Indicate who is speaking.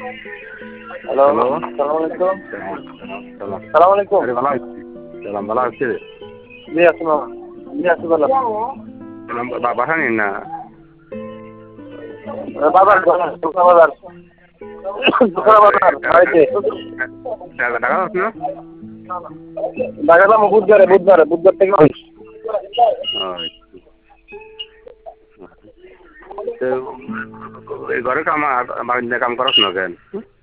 Speaker 1: Hello,
Speaker 2: hello.
Speaker 1: আসসালামু আলাইকুম।
Speaker 2: সালাম।
Speaker 1: সালাম আলাইকুম।
Speaker 2: আরে ভালো আছি। সালাম ভালো আছে।
Speaker 1: জি আছি মামা। জি আছি ভালো।
Speaker 2: বাসা নিন না।
Speaker 1: বাজার দোকান বাজার। দোকান বাজার বাড়িতে।
Speaker 2: টাকা আছে না?
Speaker 1: দেখালাম বুধবার থেকে হইস।
Speaker 2: তো এই ঘরে কাম কাম করছ না কেন?